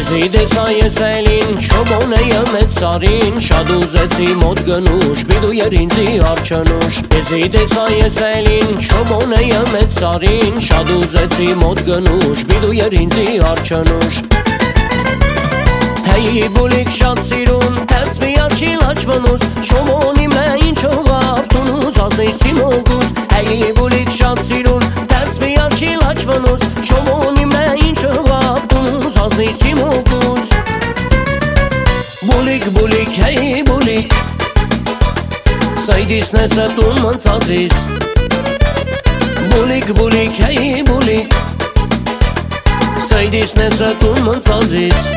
Եզիդես այս այլին, չոմոնեյը մեծ սարին, շատ ուզեցի մոտ գնուշ, բիդու եր ինձի արջանուշ Եզիդես այս այլին, չոմոնեյը մեծ սարին, շատ ուզեցի մոտ գնուշ, բիդու եր ինձի արջանուշ Հեի բուլիկ շատ սիրուն, տես մի արջի լաչվնուս, չոմոնի մե ինչ հողավ, տունուս ազնիսի մոգուս Հեի բուլիկ շատ սիրուն, տես մի արջի լաչվնուս, չոմոնի մե ինչ հողավ, տունուս ազնիսի մոգուս Բուլիկ, բուլիկ, հեի բուլիկ, սայդիս նեսը տուն մնցածից Բուլիկ, բուլիկ, հեի բուլիկ, սայդիս նեսը տուն մնցածից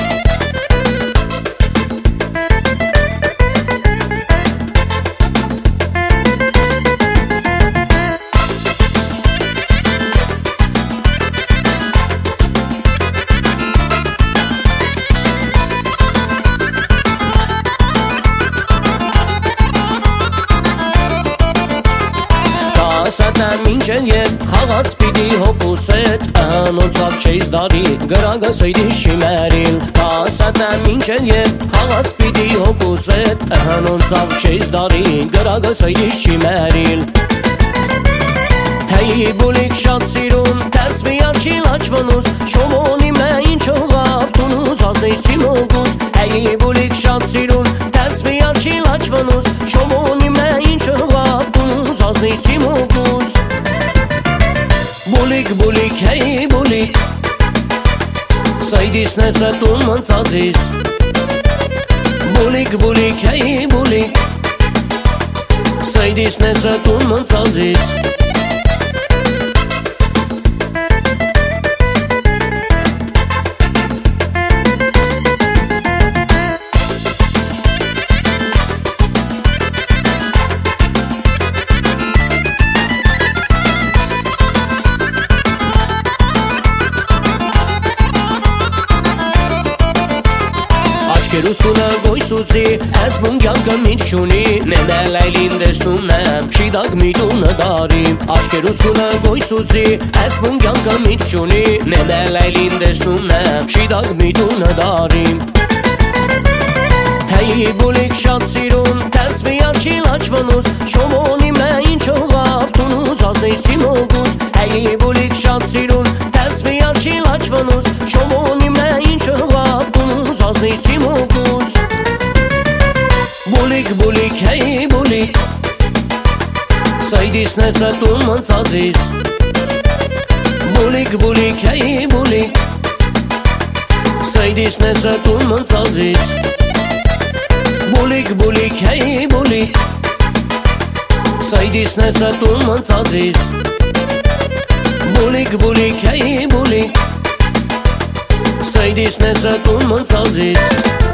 Սատան մինչեն ետ խաղաց պիտի հոգուս էտ Անոնցավ չեիս դարի գրագը սույդի շիմերիլ Սատան մինչեն ետ խաղաց պիտի հոգուս էտ Անոնցավ չեիս դարի գրագը սույդի շիմերիլ Հեի բուլիկ շատ սիրուն տես մի արջի լաչվնուս Չոմոնի մե ինչ հողավ տունուս ազնիսի մոգուս Հեի բուլիկ շատ սիրուն տես մի արջի լաչվնուս Չոմոնի մե ինչ հողավ տունուս ազնիսի մոգուս Բուլիկ, բուլիկ, հեի բուլիկ, սայդիս նեսը տուն մնցածից Բուլիկ, բուլիկ, հեի բուլիկ, սայդիս նեսը տուն մնցածից Աչկերուս կունը գոյսուցի, ես մունգյանքը միտ չունի Նենել այլին դեսնում եմ, շիդակ միտունը դարի Աչկերուս կունը գոյսուցի, ես մունգյանքը միտ չունի Նենել այլին դեսնում եմ, շիդակ միտունը դարի Հեի բուլիկ շատ սիրուն, տես մի արջի լաչվնուս Չոմոնի մե ինչ հողավ, տունուս ազնիսի մոգուս Հեի բուլիկ շատ սիրուն, տես մի արջի լաչվնուս Չոմոնի մե ինչ հողավ, տունուս ազնիսի մոգուս Բուլիկ, բուլիկ, հեի բուլիկ, սայդիս նեսը տուն մնցածից Բուլիկ, բուլիկ, հեի բուլիկ, սայդիս նեսը տուն մնցածից Բուլիկ, բուլիկ, հեի բուլիկ, սայդիս նեսը տուն մնցածից Բուլիկ, բուլիկ, հեի բուլիկ, սայդիս նեսը տուն մնցածից